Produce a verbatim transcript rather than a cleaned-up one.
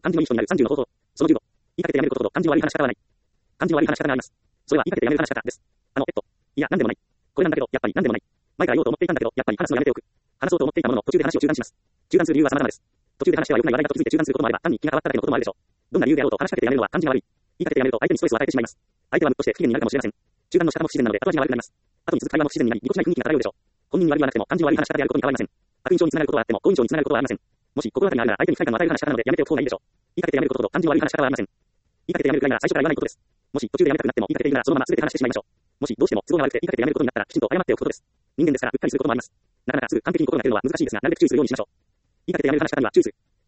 漢字の一緒になるさんじゅうの方法。そのじゅうご。言いかけてやめることほど漢字の悪い話し方はない。漢字の悪い話し方があります。それは言いかけてやめる話し方です。あの、えっと。いや、なんでもない。これなんだけど、やっぱりなんでもない。前から言おうと思っていたんだけど、やっぱり話すのやめておく。話そうと思っていたものの、途中で話を中断します。中断する理由は様々です。途中で話しては良くない話題だと気づいて中断することもあれば、単に気が変わっただけのこともあるでしょう。どんな理由であろうと話しかけてやめるのは漢字が悪い。言いかけてやめると相手にストレスを与えてしまいます。相手はムッとして不機嫌になるかもしれません。中断の仕方も不自然なので後味が悪くなります。後に続く会話も不自然になり、ぎこちない雰囲気が漂うでしょう。本人に悪いはなくても漢字の悪い話し方であることに変わりません。悪印象につながることはあっても好印象につながることはありません。もし心当たりがあるなら相手に不快感を与える話し方なのでやめておく方がいいでしょう。言いかけてやめることほど漢字の悪い話し方はありません。言いかけてやめるくらいなら最初から言わないことです。もし途中でやめたくなっても言いかけているならそのまま全て話してしまいましょう。もしどうしても都合が悪くて言いかけてやめることになったらきちんと謝っておくことです。人間ですからうっかりすることもあります。なかなかすぐ完璧に心がけるのは難しいですが、なるべく注意するようにしましょう。言いかけてやめる話し方には注意する。